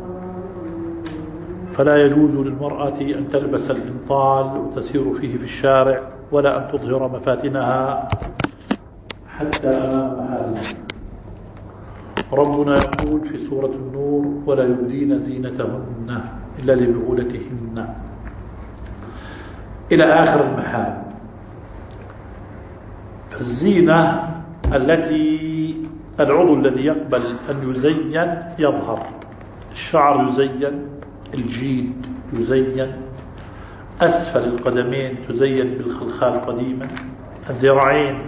فلا يجوز للمرأة أن تلبس البنطال وتسير فيه في الشارع، ولا أن تظهر مفاتنها حتى أمام محارمها. ربنا يقول في سورة النور: ولا يبدين زينتهن إلا لبعولتهن، إلى آخر المحارم. فالزينة التي العضو الذي يقبل أن يزين يظهر، الشعر يزين، الجيد يزين، أسفل القدمين تزين بالخلخال قديما، الذراعين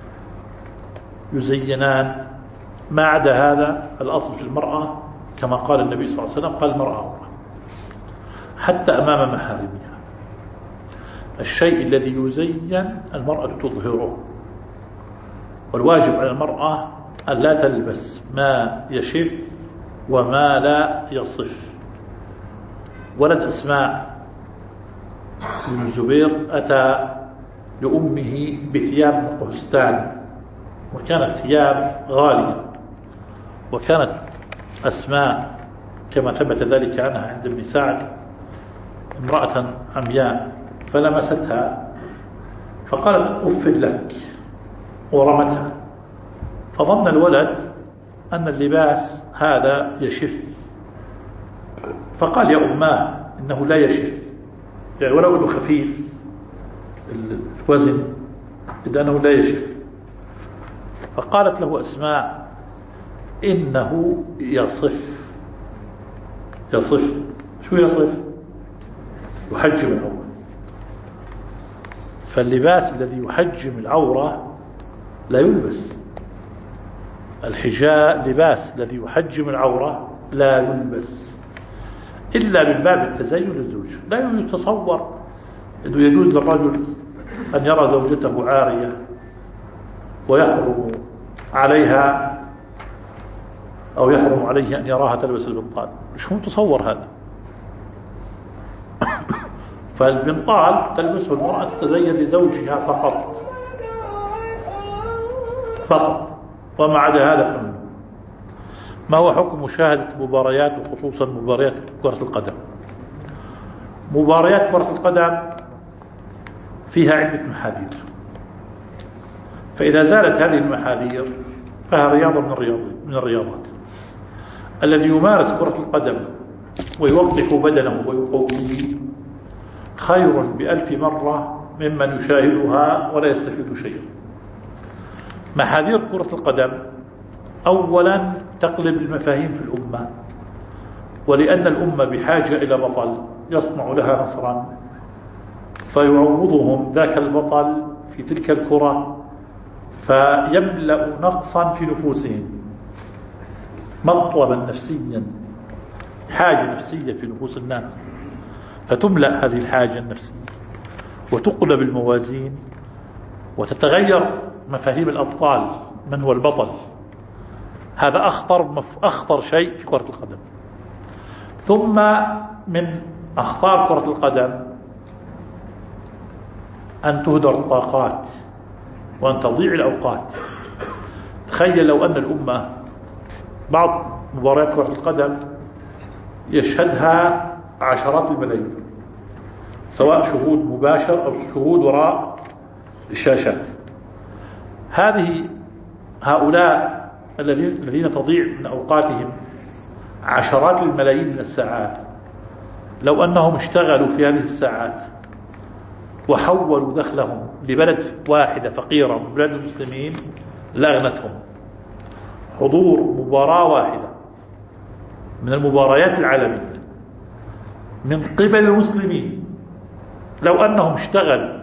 يزينان. ما عدا هذا الأصل في المرأة كما قال النبي صلى الله عليه وسلم: قال المرأة عورة حتى أمام محارمها. الشيء الذي يزين المرأة تظهره، والواجب على المرأة أن لا تلبس ما يشف وما لا يصف. ولد أسماء بن الزبير أتى لأمه بثياب من قهستان، وكانت ثياب غالية، وكانت أسماء كما ثبت ذلك عنها عند ابن سعد امرأة عمياء، فلمستها فقالت: أف لك، ورمتها. فظن الولد أن اللباس هذا يشف، فقال: يا أماه إنه لا يشف، يعني ولو أنه خفيف الوزن إذا أنه لا يشف. فقالت له أسماء: إنه يصف. يصف شو يصف؟ يحجم العورة. فاللباس الذي يحجم العورة لا يلبس. الحجاب لباس الذي يحجم العورة لا يلبس إلا من باب التزين للزوج. لا يتصور أنه يجوز للرجل أن يرى زوجته عارية ويحرم عليها أو يحرم عليه أن يراها تلبس البنطال. مش متصور هذا. فالبنطال تلبسه المرأة تتزين لزوجها فقط فقط، وما عدا هذا فمنه. ما هو حكم مشاهدة مباريات وخصوصا مباريات كرة القدم؟ مباريات كرة القدم فيها عدة محاذير، فإذا زالت هذه المحاذير فهي رياضة من الرياض من الرياضات. الذي يمارس كرة القدم ويوقف بدنه ويقويه خير بألف مرة ممن يشاهدها ولا يستفيد شيئا. محاذير كرة القدم: أولا تقلب المفاهيم في الأمة، ولأن الأمة بحاجة إلى بطل يصنع لها نصرا، فيعوضهم ذاك البطل في تلك الكرة فيملأ نقصا في نفوسهم، مطلبا نفسيا، حاجة نفسية في نفوس الناس، فتملأ هذه الحاجة النفسية وتقلب الموازين وتتغير مفاهيم الأبطال، من هو البطل. هذا أخطر أخطر شيء في كرة القدم. ثم من أخطار كرة القدم أن تهدر الطاقات وأن تضيع الأوقات. تخيل لو أن الأمة بعض مباريات كرة القدم يشهدها عشرات الملايين، سواء شهود مباشر أو شهود وراء الشاشات. هذه هؤلاء الذين تضيع من أوقاتهم عشرات الملايين من الساعات، لو أنهم اشتغلوا في هذه الساعات وحولوا دخلهم لبلد واحدة فقيرة من بلاد المسلمين لأغنتهم. حضور مباراة واحدة من المباريات العالمية من قبل المسلمين، لو أنهم اشتغلوا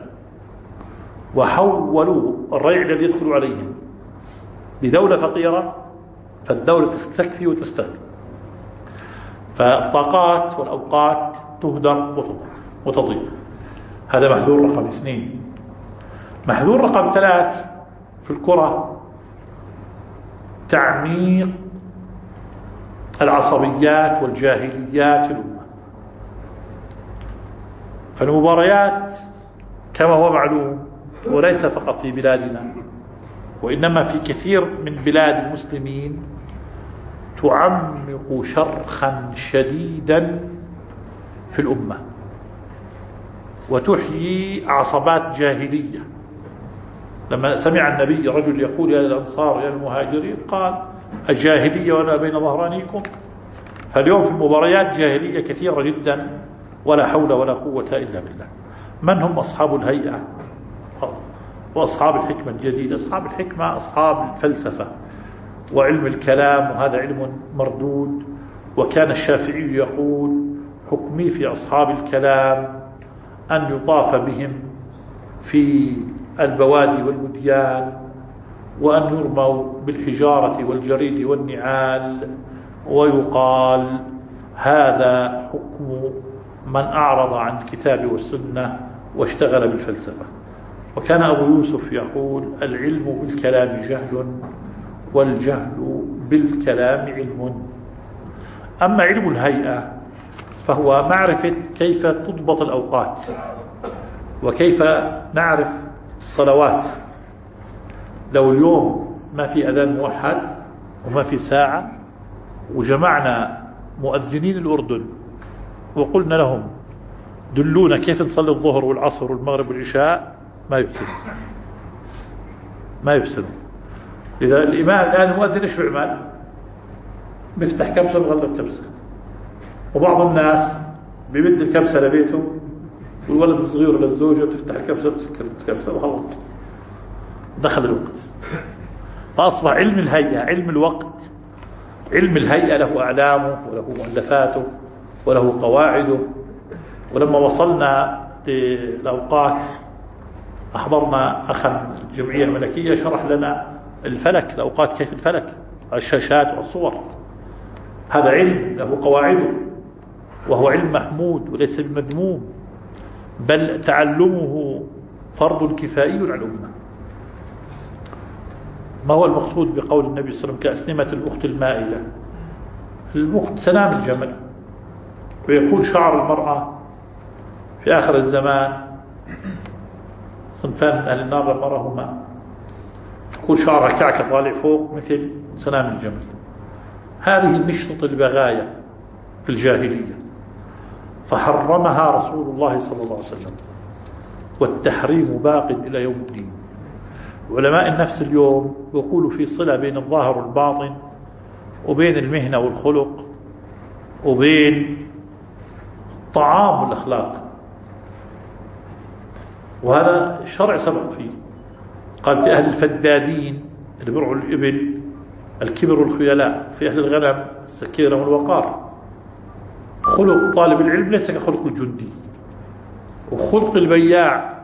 وحولوا الريع الذي يدخل عليهم لدولة فقيرة، فالدولة تستكفي وتستغني. فالطاقات والأوقات تهدر وتضيع. هذا محذور رقم اثنين. محذور رقم ثلاث في الكرة تعميق العصبيات والجاهليات في الأمة. فالمباريات كما هو معلوم، وليس فقط في بلادنا وإنما في كثير من بلاد المسلمين، تعمق شرخا شديدا في الأمة وتحيي عصبات جاهلية. لما سمع النبي رجل يقول يا الأنصار يا المهاجرين، قال الجاهلية وأنا بين ظهرانيكم. فاليوم في المباريات جاهلية كثيرة جدا، ولا حول ولا قوة إلا بالله. من هم أصحاب الهيئة وأصحاب الحكمة الجديدة؟ أصحاب الحكمة أصحاب الفلسفة وعلم الكلام، وهذا علم مردود. وكان الشافعي يقول حكمي في أصحاب الكلام أن يطاف بهم في البوادي والوديان، وأن يرموا بالحجارة والجريد والنعال، ويقال هذا حكم من أعرض عن الكتاب والسنة واشتغل بالفلسفة. وكان أبو يوسف يقول العلم بالكلام جهل، والجهل بالكلام علم. أما علم الهيئة فهو معرفة كيف تضبط الأوقات، وكيف نعرف الصلوات. لو اليوم ما في أذان موحد وما في ساعة، وجمعنا مؤذنين الأردن وقلنا لهم دلونا كيف نصلي الظهر والعصر والمغرب والعشاء، ما يفسدون ما يفسدون. إذا الإمام الآن المؤذن إيش بيعمل؟ بيفتح كبسة ويغلق كبسة. وبعض الناس بيمد الكبسة لبيته، والولد الصغير للزوجة تفتح الكبسة وتسكر الكبسة وخلص دخل الوقت. فأصبح علم الهيئة علم الوقت. علم الهيئة له أعلامه وله مؤلفاته وله قواعده. ولما وصلنا للأوقات أحضرنا أخا الجمعية الملكية شرح لنا الفلك، الأوقات كيف الفلك، الشاشات والصور. هذا علم له قواعده، وهو علم محمود وليس بمذموم، بل تعلمه فرض كفائي على الأمة. ما هو المقصود بقول النبي صلى الله عليه وسلم كأسنمة الأخت المائلة؟ الأخت سنام الجمل. ويكون شعر المرأة في آخر الزمان صنفان من أهل النار المرأة، يكون شعرها كعكة طالع فوق مثل سنام الجمل. هذه مشطة البغايا في الجاهلية، فحرمها رسول الله صلى الله عليه وسلم، والتحريم باق إلى يوم الدين. علماء النفس اليوم يقولوا في صلة بين الظاهر والباطن، وبين المهنة والخلق، وبين الطعام والأخلاق. وهذا الشرع سبق فيه. قال في أهل الفدادين اللي بيرعوا الإبل الكبر والخيلاء، في أهل الغنم السكينة والوقار. خلق طالب العلم ليس كخلق الجندي، وخلق البياع